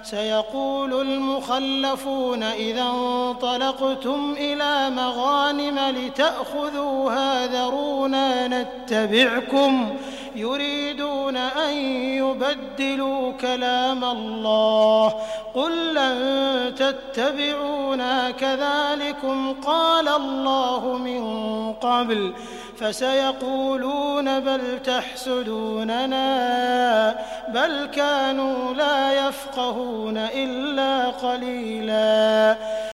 سيقول المخلفون إذا انطلقتم إلى مغانم لتأخذوها ذرونا نتبعكم يريدون أن يبدلوا كلام الله قل لن تتبعونا كذلكم قال الله من قبل فسيقولون بل تحسدوننا بل كانوا لا يفقهون إلا قليلا